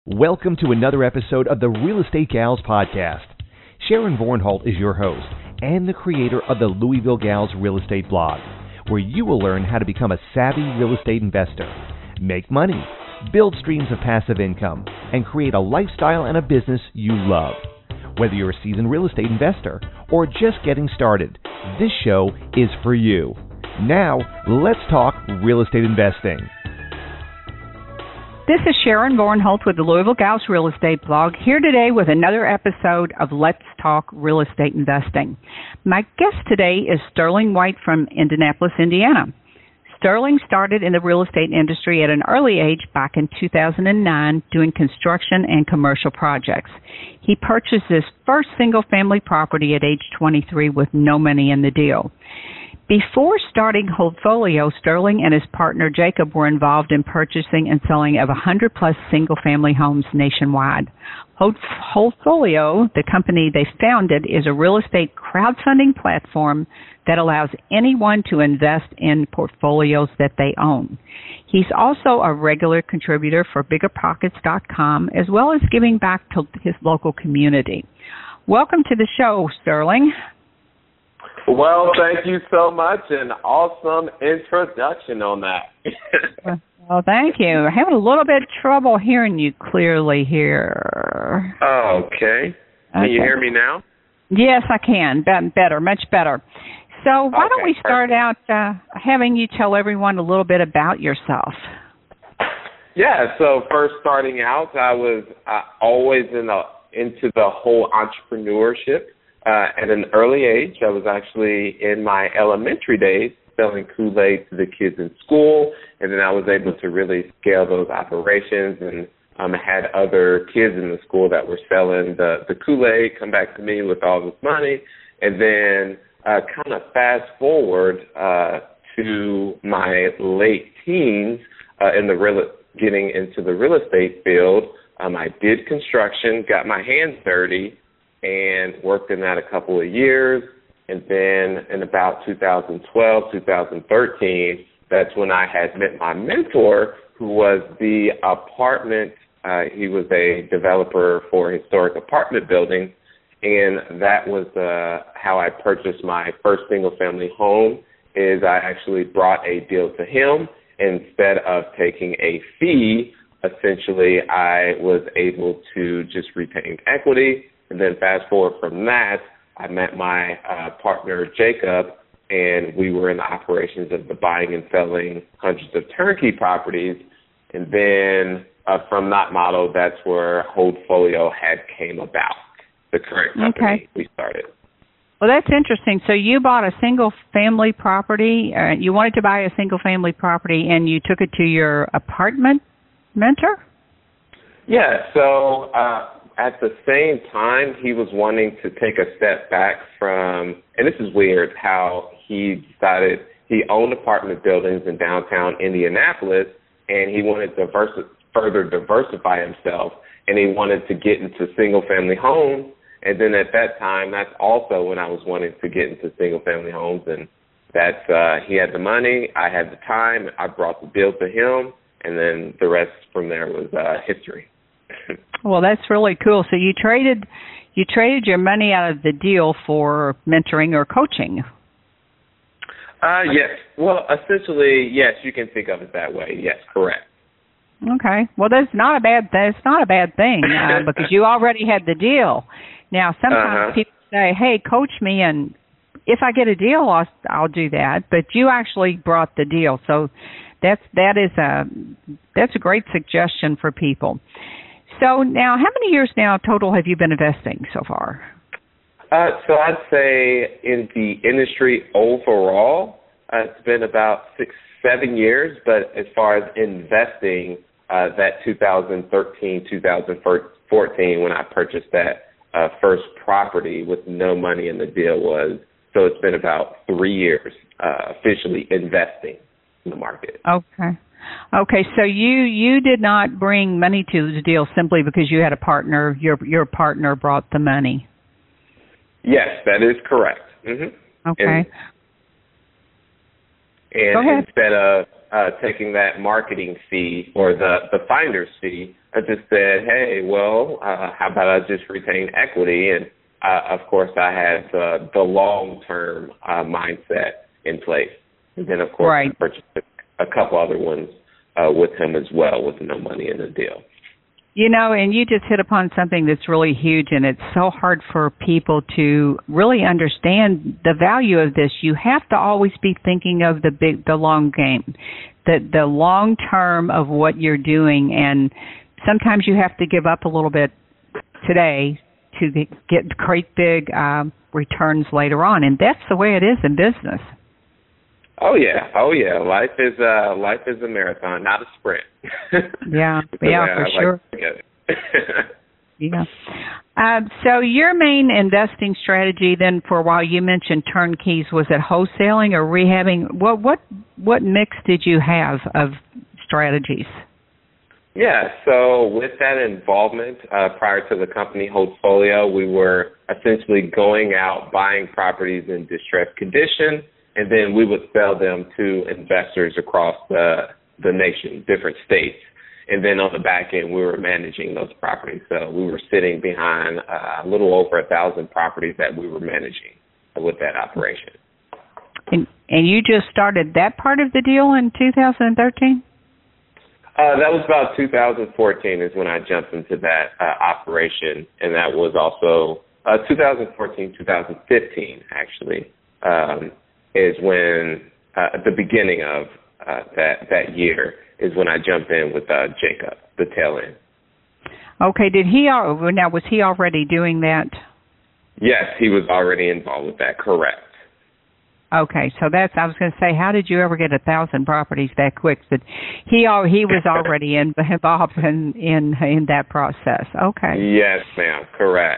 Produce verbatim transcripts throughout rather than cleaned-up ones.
Welcome to another episode of the Real Estate Gals podcast. Sharon Vornholt is your host and the creator of the Louisville Gals Real Estate blog, where you will learn how to become a savvy real estate investor, make money, build streams of passive income, and create a lifestyle and a business you love. Whether you're a seasoned real estate investor or just getting started, this show is for you. Now, let's talk real estate investing. This is Sharon Vornholt with the Louisville Gals Real Estate blog, here today with another episode of Let's Talk Real Estate Investing. My guest today is Sterling White from Indianapolis, Indiana. Sterling started in the real estate industry at an early age back in two thousand nine doing construction and commercial projects. He purchased his first single-family property at age twenty-three with no money in the deal. Before starting Holdfolio, Sterling and his partner Jacob were involved in purchasing and selling of one hundred plus single-family homes nationwide. Holdfolio, the company they founded, is a real estate crowdfunding platform that allows anyone to invest in portfolios that they own. He's also a regular contributor for bigger pockets dot com, as well as giving back to his local community. Welcome to the show, Sterling. Well, thank you so much, and awesome introduction on that. Well, thank you. I'm having a little bit of trouble hearing you clearly here. Okay. Can okay. you hear me now? Yes, I can. Be- better, much better. So why okay, don't we start perfect. out uh, having you tell everyone a little bit about yourself? Yeah, so first starting out, I was uh, always in the, into the whole entrepreneurship. Uh, at an early age, I was actually in my elementary days selling Kool-Aid to the kids in school, and then I was able to really scale those operations and um, had other kids in the school that were selling the, the Kool-Aid come back to me with all this money, and then uh, kind of fast forward uh, to my late teens uh, in the real, getting into the real estate field. Um, I did construction, got my hands dirty, and worked in that a couple of years. And then in about two thousand twelve, two thousand thirteen, that's when I had met my mentor, who was the apartment, uh, he was a developer for historic apartment buildings, and that was uh, how I purchased my first single-family home, is I actually brought a deal to him. Instead of taking a fee, essentially I was able to just retain equity. And then fast forward from that, I met my uh, partner, Jacob, and we were in the operations of the buying and selling hundreds of turnkey properties. And then uh, from that model, that's where Holdfolio had came about, the current company okay. we started. Well, that's interesting. So you bought a single-family property. Uh, you wanted to buy a single-family property, and you took it to your apartment mentor? Yeah, so... Uh, At the same time, he was wanting to take a step back from, and this is weird, how he decided he owned apartment buildings in downtown Indianapolis, and he wanted to diverse, further diversify himself, and he wanted to get into single-family homes. And then at that time, that's also when I was wanting to get into single-family homes, and that's uh, he had the money, I had the time, I brought the deal to him, and then the rest from there was uh, history. Well, that's really cool. So you traded you traded your money out of the deal for mentoring or coaching. Uh, yes. Well, essentially, yes, you can think of it that way. Yes, correct. Okay. Well, that's not a bad that's not a bad thing uh, because you already had the deal. Now, sometimes uh-huh. people say, "Hey, coach me," and if I get a deal, I'll, I'll do that. But you actually brought the deal, so that's that is a that's a great suggestion for people. So now, how many years now total have you been investing so far? Uh, so I'd say in the industry overall, uh, it's been about six, seven years. But as far as investing, uh, that two thousand thirteen, two thousand fourteen, when I purchased that uh, first property with no money in the deal was, so it's been about three years uh, officially investing in the market. Okay. Okay, so you, you did not bring money to the deal simply because you had a partner. Your your partner brought the money. Yes, that is correct. Mm-hmm. Okay. And, and instead of uh, taking that marketing fee or the, the finder's fee, I just said, hey, well, uh, how about I just retain equity? And, uh, of course, I had the, the long-term uh, mindset in place. And then, of course, right. I purchased a couple other ones uh, with him as well with no money in the deal. You know, and you just hit upon something that's really huge, and it's so hard for people to really understand the value of this. You have to always be thinking of the big, the long game, the the long term of what you're doing, and sometimes you have to give up a little bit today to get great big um, returns later on, and that's the way it is in business. Oh yeah, oh yeah. Life is uh, life is a marathon, not a sprint. Yeah, yeah, for I sure. Like yeah. Uh, so your main investing strategy, then, for a while, you mentioned turnkeys. Was it wholesaling or rehabbing? What what what mix did you have of strategies? Yeah. So with that involvement, uh, prior to the company Holdfolio, we were essentially going out buying properties in distressed condition. And then we would sell them to investors across the the nation, different states. And then on the back end, we were managing those properties. So we were sitting behind uh, a little over a thousand properties that we were managing with that operation. And and you just started that part of the deal in two thousand thirteen? Uh, that was about two thousand fourteen is when I jumped into that uh, operation, and that was also uh, two thousand fourteen, two thousand fifteen actually. Um, is when, uh, at the beginning of uh, that that year, is when I jumped in with uh, Jacob, the tail end. Okay, did he, al- now was he already doing that? Yes, he was already involved with that, correct. Okay, so that's, I was going to say, how did you ever get a thousand properties that quick? But he al- he was already in, involved in, in, in that process. Okay. Yes, ma'am, correct.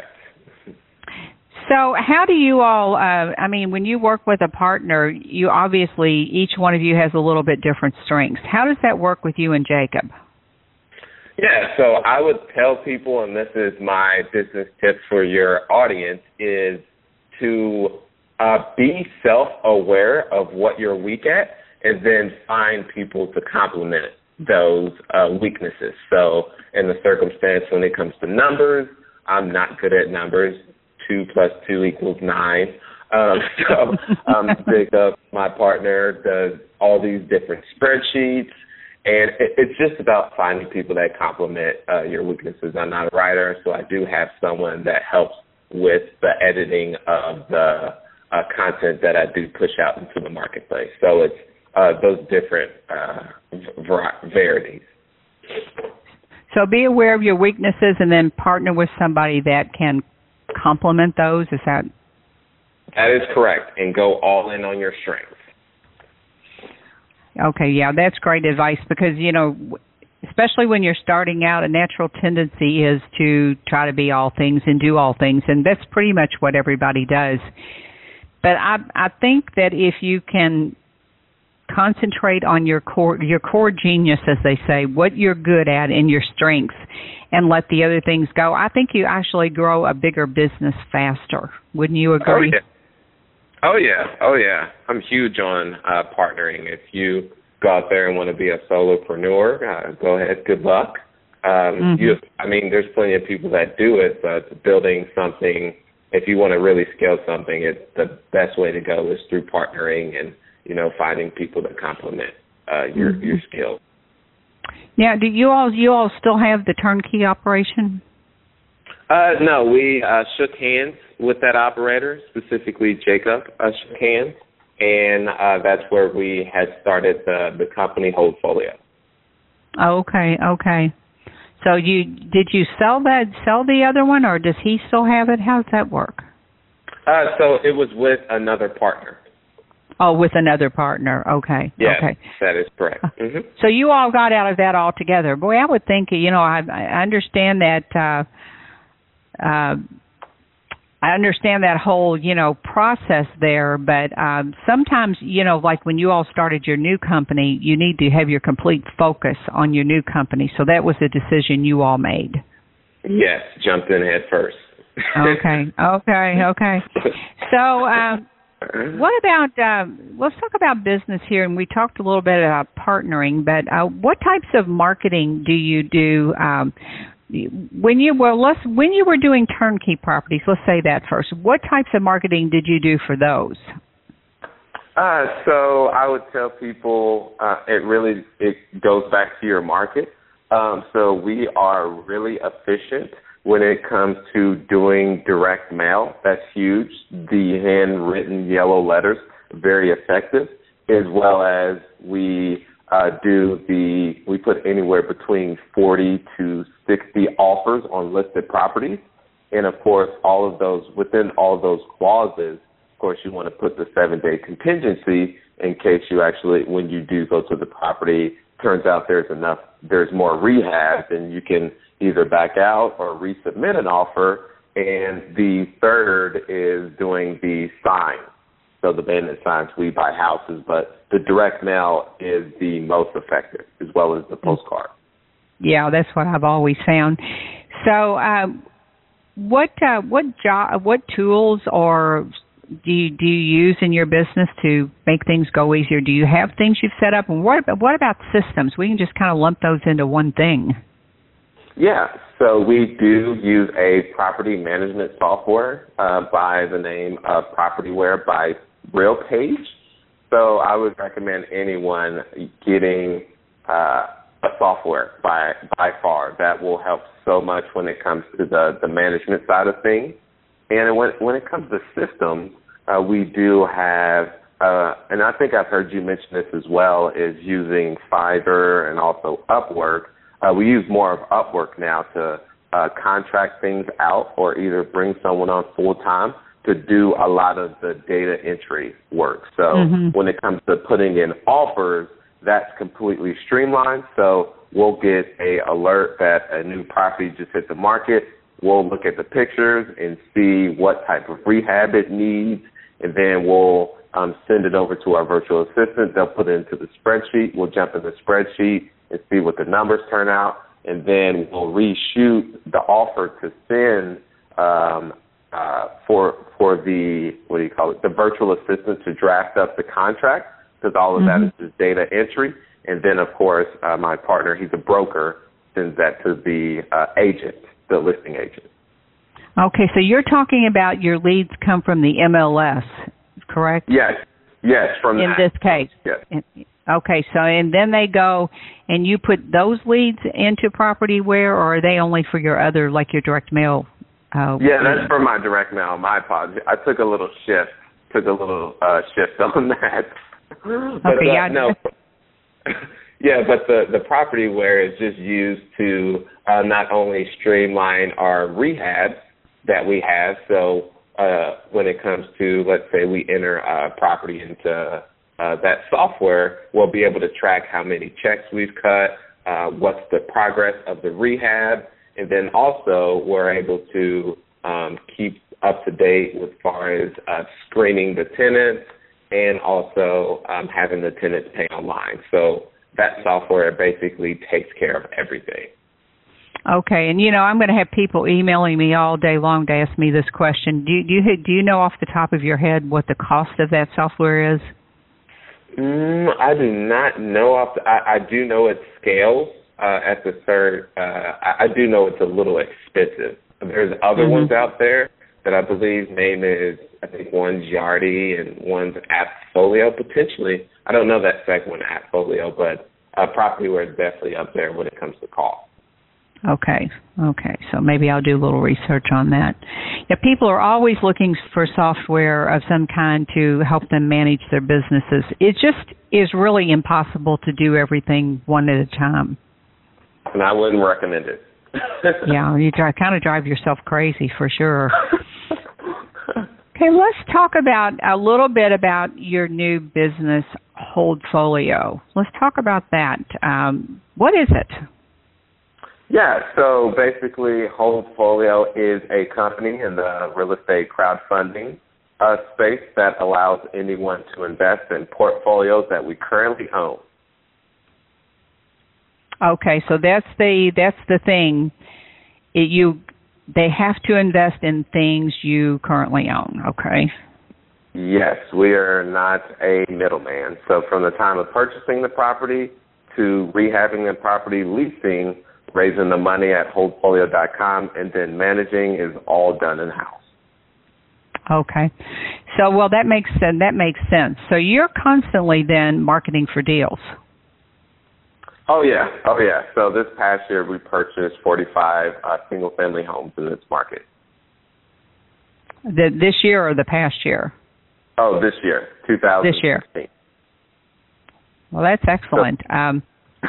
So how do you all, uh, I mean, when you work with a partner, you obviously, each one of you has a little bit different strengths. How does that work with you and Jacob? Yeah, so I would tell people, and this is my business tip for your audience, is to uh, be self-aware of what you're weak at and then find people to complement those uh, weaknesses. So in the circumstance when it comes to numbers, I'm not good at numbers. Two plus two equals nine. Um, so um, Jacob, my partner, does all these different spreadsheets, and it, it's just about finding people that complement uh, your weaknesses. I'm not a writer, so I do have someone that helps with the editing of the uh, content that I do push out into the marketplace. So it's uh, those different uh, var- varieties. So be aware of your weaknesses and then partner with somebody that can complement those. Is that? That is correct, and go all in on your strengths. Okay, yeah, that's great advice because, you know, especially when you're starting out, a natural tendency is to try to be all things and do all things, and that's pretty much what everybody does. But I I think that if you can concentrate on your core your core genius, as they say, what you're good at and your strengths, and let the other things go, I think you actually grow a bigger business faster. Wouldn't you agree? Oh, yeah. Oh, yeah. Oh, yeah. I'm huge on uh, partnering. If you go out there and want to be a solopreneur, uh, go ahead. Good luck. Um, mm-hmm. you, I mean, there's plenty of people that do it, but building something, if you want to really scale something, it, the best way to go is through partnering and, you know, finding people that complement uh, your, mm-hmm. your skills. Now, do you all you all still have the turnkey operation? Uh, no, we uh, shook hands with that operator, specifically Jacob uh, shook hands, and uh, that's where we had started the, the company Holdfolio. Oh, okay, okay. So you did you sell that sell the other one, or does he still have it? How does that work? Uh, so it was with another partner. Oh, with another partner. Okay. Yes, okay. That is correct. Mm-hmm. So you all got out of that altogether. Boy, I would think, you know, I, I understand that, uh, uh, I understand that whole, you know, process there, but um, sometimes, you know, like when you all started your new company, you need to have your complete focus on your new company. So that was a decision you all made. Yes, jumped in head first. okay, okay, okay. So, uh, What about, uh, let's talk about business here, and we talked a little bit about partnering, but uh, what types of marketing do you do um, when you, well, let's, when you were doing turnkey properties, let's say that first, what types of marketing did you do for those? Uh, so I would tell people uh, it really, it goes back to your market. Um, so we are really efficient when it comes to doing direct mail. That's huge. The handwritten yellow letters, very effective, as well as we uh, do the, we put anywhere between forty to sixty offers on listed properties. And, of course, all of those, within all of those clauses, of course, you want to put the seven-day contingency in case you actually, when you do go to the property, turns out there's enough, there's more rehab, then you can either back out or resubmit an offer. And the third is doing the sign. So the bandit signs, we buy houses, but the direct mail is the most effective, as well as the postcard. Yeah, that's what I've always found. So, um, what uh, what job, what tools or do you, do you use in your business to make things go easier? Do you have things you've set up? And what about, what about systems? We can just kind of lump those into one thing. Yeah, so we do use a property management software uh, by the name of Propertyware by RealPage. So I would recommend anyone getting uh, a software by by far. That will help so much when it comes to the, the management side of things. And when when it comes to systems, uh, we do have, uh, and I think I've heard you mention this as well, is using Fiverr and also Upwork. Uh, we use more of Upwork now to uh, contract things out or either bring someone on full-time to do a lot of the data entry work. So mm-hmm. when it comes to putting in offers, that's completely streamlined. So we'll get a alert that a new property just hit the market. We'll look at the pictures and see what type of rehab it needs, and then we'll um, send it over to our virtual assistant. They'll put it into the spreadsheet. We'll jump in the spreadsheet and see what the numbers turn out, and then we'll reshoot the offer to send um, uh, for for the, what do you call it, the virtual assistant to draft up the contract, because all of mm-hmm. that is just data entry. And then, of course, uh, my partner, he's a broker, sends that to the uh, agent, the listing agent. Okay, so you're talking about your leads come from the M L S, correct? Yes, yes, from in that. this case. Yes. Okay, so and then they go and you put those leads into Propertyware, or are they only for your other, like your direct mail? Uh, yeah, that's for my direct mail. My apologies. I took a little shift, took a little uh, shift on that. But, okay, uh, yeah. No. Yeah, but the, the Propertyware is just used to uh, not only streamline our rehab that we have. So uh, when it comes to, let's say we enter a property into uh, that software, we'll be able to track how many checks we've cut, uh, what's the progress of the rehab, and then also we're able to um, keep up to date as far as uh, screening the tenants and also um, having the tenants pay online. So that software basically takes care of everything. Okay, and you know, I'm going to have people emailing me all day long to ask me this question. Do you, do you, do you know off the top of your head what the cost of that software is? Mm, I do not know. Off the, I, I do know it scales uh, at the third. Uh, I, I do know it's a little expensive. There's other mm-hmm. ones out there that I believe name is, I think one's Yardi and one's Appfolio potentially. I don't know that second one, Appfolio, but uh, Propertyware is definitely up there when it comes to cost. Okay, okay. So maybe I'll do a little research on that. Yeah, people are always looking for software of some kind to help them manage their businesses. It just is really impossible to do everything one at a time. And I wouldn't recommend it. Yeah, you try, kind of drive yourself crazy for sure. Okay, let's talk about a little bit about your new business, Holdfolio. Let's talk about that. Um, what is it? Yeah, so basically Holdfolio is a company in the real estate crowdfunding uh, space that allows anyone to invest in portfolios that we currently own. Okay, so that's the that's the thing. It, you they have to invest in things you currently own. Okay. Yes, we are not a middleman. So from the time of purchasing the property to rehabbing the property, leasing, raising the money at holdfolio dot com, and then managing is all done in-house. Okay. So, well, that makes sense. That makes sense. So you're constantly then marketing for deals. Oh, yeah. Oh, yeah. So this past year we purchased forty-five uh, single-family homes in this market. The, this year or the past year? Oh, this year, two thousand sixteen. This year. Well, that's excellent. So, um,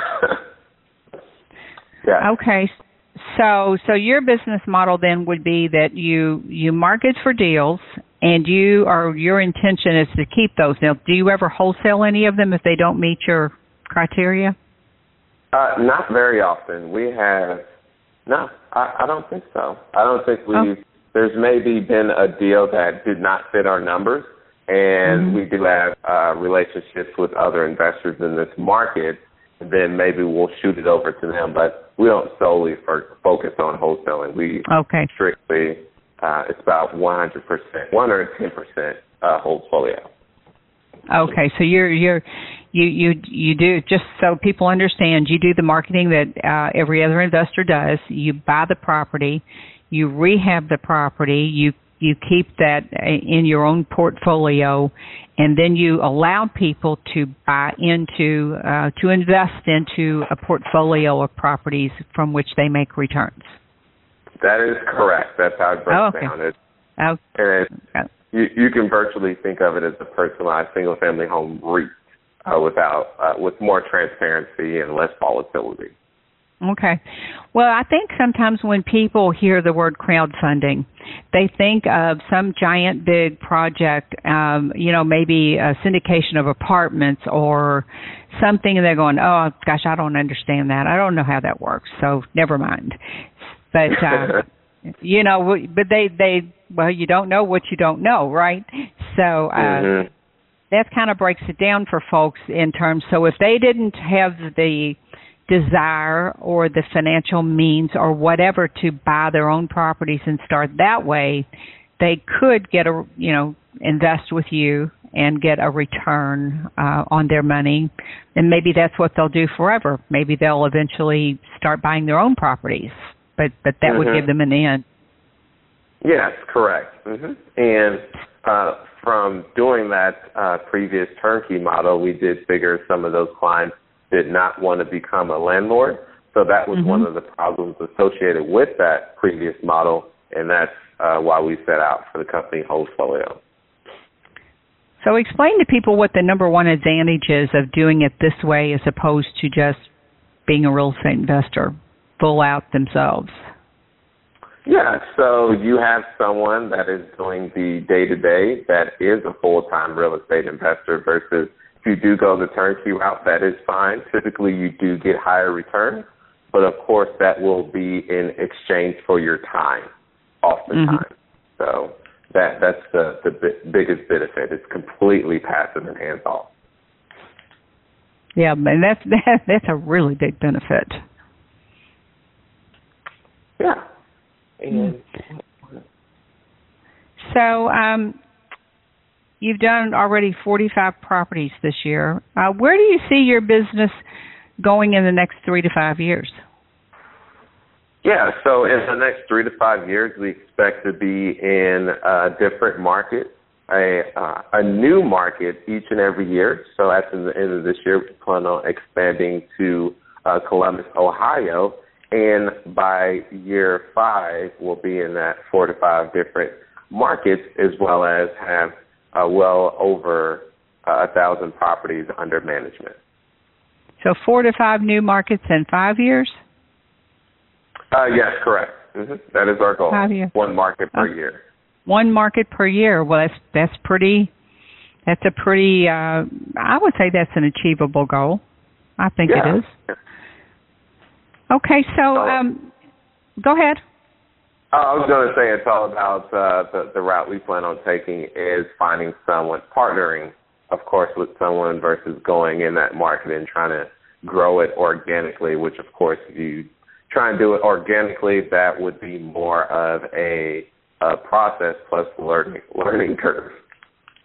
yeah. Okay. So, so your business model then would be that you you market for deals, and you are your intention is to keep those. Now, do you ever wholesale any of them if they don't meet your criteria? Uh, not very often. We have no. I, I don't think so. I don't think we. Oh. There's maybe been a deal that did not fit our numbers, and mm-hmm. we do have uh, relationships with other investors in this market. Then maybe we'll shoot it over to them, but we don't solely for, focus on wholesaling. We okay. strictly, uh, it's about one hundred percent, one hundred ten percent uh, Holdfolio. Okay, so you're you're you you you do, just so people understand, you do the marketing that uh, every other investor does. You buy the property, you rehab the property, you you keep that in your own portfolio, and then you allow people to buy into, uh, to invest into a portfolio of properties from which they make returns. That is correct. That's how it breaks oh, okay. down. It's, oh. and it's, you, you can virtually think of it as a personalized single-family home REIT uh, without, uh, with more transparency and less volatility. Okay. Well, I think sometimes when people hear the word crowdfunding, they think of some giant big project, um, you know, maybe a syndication of apartments or something, and they're going, oh, gosh, I don't understand that. I don't know how that works, so never mind. But, uh, you know, but they, they, well, you don't know what you don't know, right? So uh, mm-hmm. that kind of breaks it down for folks in terms, so if they didn't have the desire or the financial means or whatever to buy their own properties and start that way, they could get a, you know, invest with you and get a return uh, on their money. And maybe that's what they'll do forever. Maybe they'll eventually start buying their own properties, but, but that mm-hmm. would give them an end. Yes, correct. Mm-hmm. And uh, from doing that uh, previous turnkey model, we did figure some of those clients did not want to become a landlord. So that was mm-hmm. one of the problems associated with that previous model, and that's uh, why we set out for the company Holdfolio. So explain to people what the number one advantage is of doing it this way as opposed to just being a real estate investor, full out themselves. Yeah, so you have someone that is doing the day-to-day that is a full-time real estate investor versus if you do go the turnkey route, that is fine. Typically, you do get higher returns, but of course, that will be in exchange for your time, oftentimes. Mm-hmm. So that that's the, the b- biggest benefit. It's completely passive and hands-off. Yeah, and that's that, that's a really big benefit. Yeah. And so, um, you've done already forty-five properties this year. Uh, where do you see your business going in the next three to five years? Yeah, so in the next three to five years, we expect to be in a different market, a uh, a new market each and every year. So at the end of this year, we plan on expanding to uh, Columbus, Ohio. And by year five, we'll be in that four to five different markets, as well as have uh, well over uh, a thousand properties under management. So four to five new markets in five years? Uh, yes, correct. Mm-hmm. That is our goal. Five years. One market per oh. year. One market per year. Well, that's that's pretty. That's a pretty. Uh, I would say that's an achievable goal. I think yeah. it is. Okay, so um, go ahead. I was going to say it's all about uh, the, the route we plan on taking is finding someone, partnering, of course, with someone versus going in that market and trying to grow it organically, which, of course, if you try and do it organically, that would be more of a, a process plus learning, learning curve.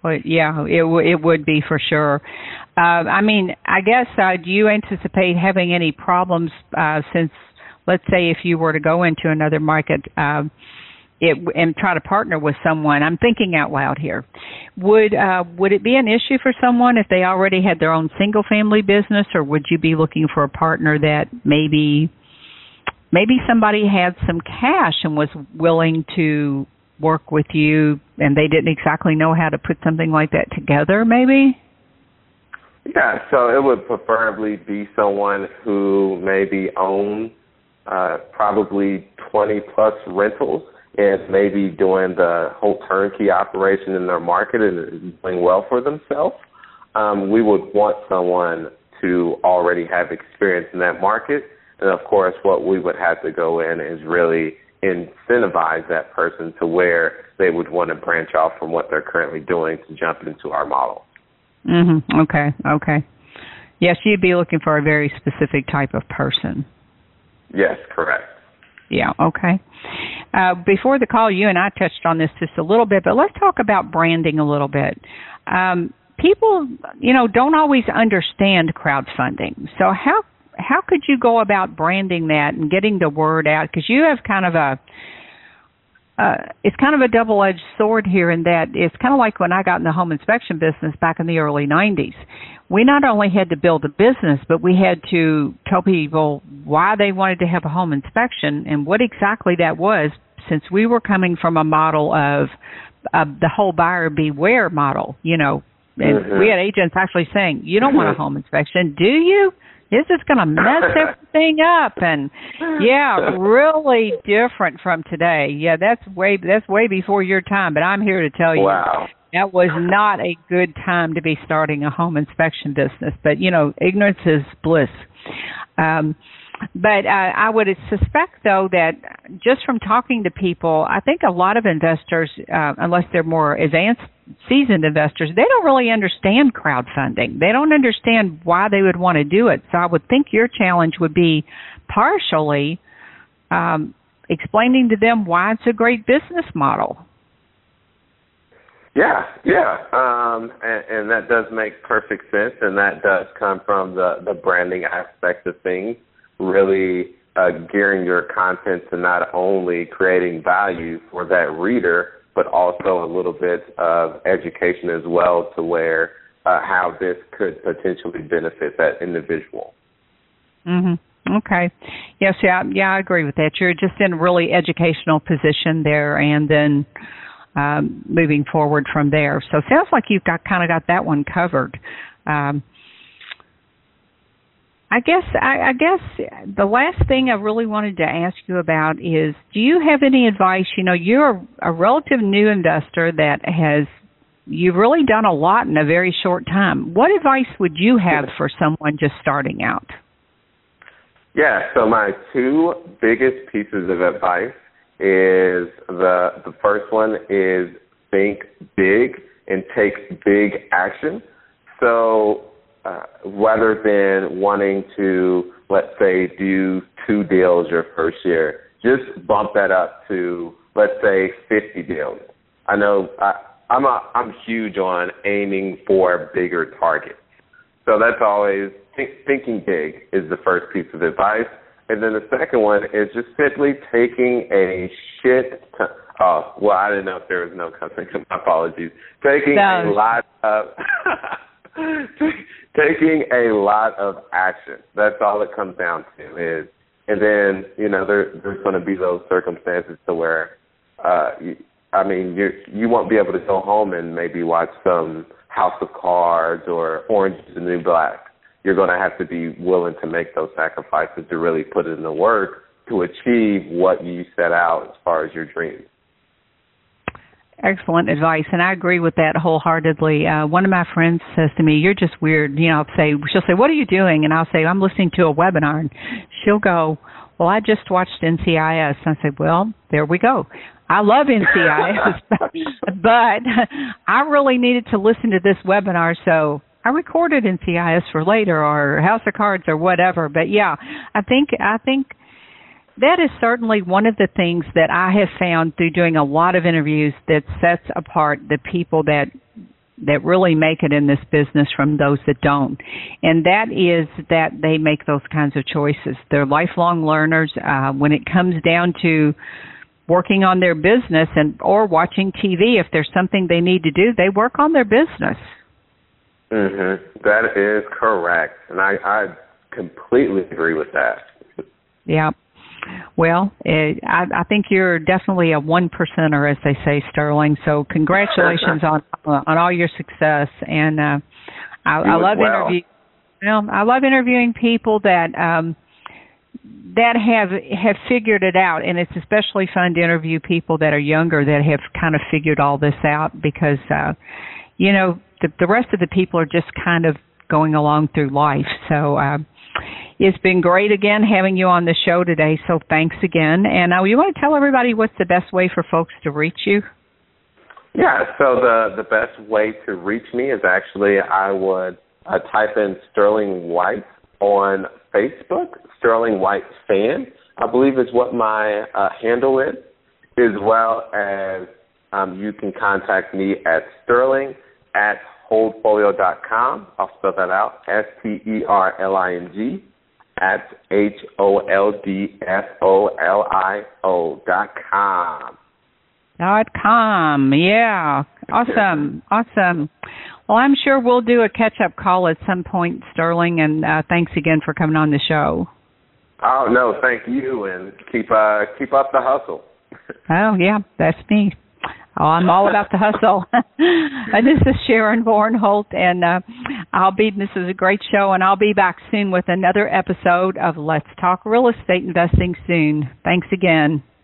Well, yeah, it w- it would be for sure. Uh, I mean, I guess, uh, do you anticipate having any problems uh, since, let's say, if you were to go into another market uh, it, and try to partner with someone? I'm thinking out loud here. Would uh, would it be an issue for someone if they already had their own single-family business, or would you be looking for a partner that maybe maybe somebody had some cash and was willing to work with you, and they didn't exactly know how to put something like that together, maybe? Yeah, so it would preferably be someone who maybe owns uh, probably twenty plus rentals and maybe doing the whole turnkey operation in their market and is doing well for themselves. Um, we would want someone to already have experience in that market. And, of course, what we would have to go in is really incentivize that person to where they would want to branch off from what they're currently doing to jump into our model. Mm-hmm. Okay, okay. Yes, you'd be looking for a very specific type of person. Yes, correct. Yeah, okay. Uh, before the call, you and I touched on this just a little bit, but let's talk about branding a little bit. Um, people, you know, don't always understand crowdfunding. So how how could you go about branding that and getting the word out? Because you have kind of a Uh, it's kind of a double-edged sword here in that it's kind of like when I got in the home inspection business back in the early nineties. We not only had to build a business, but we had to tell people why they wanted to have a home inspection and what exactly that was, since we were coming from a model of uh, the whole buyer beware model, you know. And mm-hmm. we had agents actually saying, you don't want a home inspection, do you? This is going to mess everything up, and yeah, really different from today. Yeah, that's way that's way before your time, but I'm here to tell you wow. that was not a good time to be starting a home inspection business. But you know, ignorance is bliss. Um, but uh, I would suspect, though, that just from talking to people, I think a lot of investors, uh, unless they're more advanced, seasoned investors, they don't really understand crowdfunding. They don't understand why they would want to do it. So I would think your challenge would be partially um, explaining to them why it's a great business model. Yeah, yeah, um, and, and that does make perfect sense, and that does come from the, the branding aspect of things, really uh, gearing your content to not only creating value for that reader, but also a little bit of education as well, to where uh, how this could potentially benefit that individual. Mm-hmm. Okay. Yes, yeah, yeah, I agree with that. You're just in a really educational position there, and then um, moving forward from there. So it sounds like you've got kind of got that one covered. Um, I guess I, I guess the last thing I really wanted to ask you about is, do you have any advice? You know, you're a, a relative new investor that has, you've really done a lot in a very short time. What advice would you have for someone just starting out? Yeah, so my two biggest pieces of advice is the the first one is think big and take big action. So Uh, rather than wanting to, let's say, do two deals your first year, just bump that up to, let's say, fifty deals. I know I, I'm a, I'm huge on aiming for bigger targets. So that's always, think, thinking big is the first piece of advice. And then the second one is just simply taking a shit ton. Oh, well, I didn't know if there was no cussing. My apologies. Taking no. a lot of... Taking a lot of action. That's all it comes down to. Is, and then, you know, there, there's going to be those circumstances to where, uh, you, I mean, you you won't be able to go home and maybe watch some House of Cards or Orange is the New Black. You're going to have to be willing to make those sacrifices to really put in the work to achieve what you set out as far as your dreams. Excellent advice, and I agree with that wholeheartedly. Uh, one of my friends says to me, "You're just weird." You know, I'll say, she'll say, "What are you doing?" And I'll say, "I'm listening to a webinar." And she'll go, "Well, I just watched N C I S." And I say, "Well, there we go. I love N C I S, but I really needed to listen to this webinar, so I recorded N C I S for later, or House of Cards, or whatever." But yeah, I think I think. That is certainly one of the things that I have found through doing a lot of interviews that sets apart the people that that really make it in this business from those that don't. And that is that they make those kinds of choices. They're lifelong learners. Uh, when it comes down to working on their business and or watching T V, if there's something they need to do, they work on their business. Mm-hmm. That is correct. And I, I completely agree with that. Yeah. Well, it, I, I think you're definitely a one percenter, as they say, Sterling. So congratulations on on all your success. And uh, I, I love well. interviewing. Well, I love interviewing people that um, that have have figured it out, and it's especially fun to interview people that are younger that have kind of figured all this out because, uh, you know, the, the rest of the people are just kind of going along through life. So. Uh, It's been great again having you on the show today, so thanks again. And now, uh, you want to tell everybody what's the best way for folks to reach you? Yeah, so the, the best way to reach me is actually I would uh, type in Sterling White on Facebook. Sterling White Fan, I believe is what my uh, handle is, as well as um, you can contact me at Sterling at holdfolio dot com. I'll spell that out, S T E R L I N G, at H O L D F O L I O dot com. Dot com, yeah. Awesome, awesome. Well, I'm sure we'll do a catch-up call at some point, Sterling, and uh, thanks again for coming on the show. Oh, no, thank you, and keep uh, keep up the hustle. Oh, yeah, that's me. Oh, I'm all about the hustle. And this is Sharon Vornholt, and uh, I'll be. This is a great show, and I'll be back soon with another episode of Let's Talk Real Estate Investing soon. Thanks again.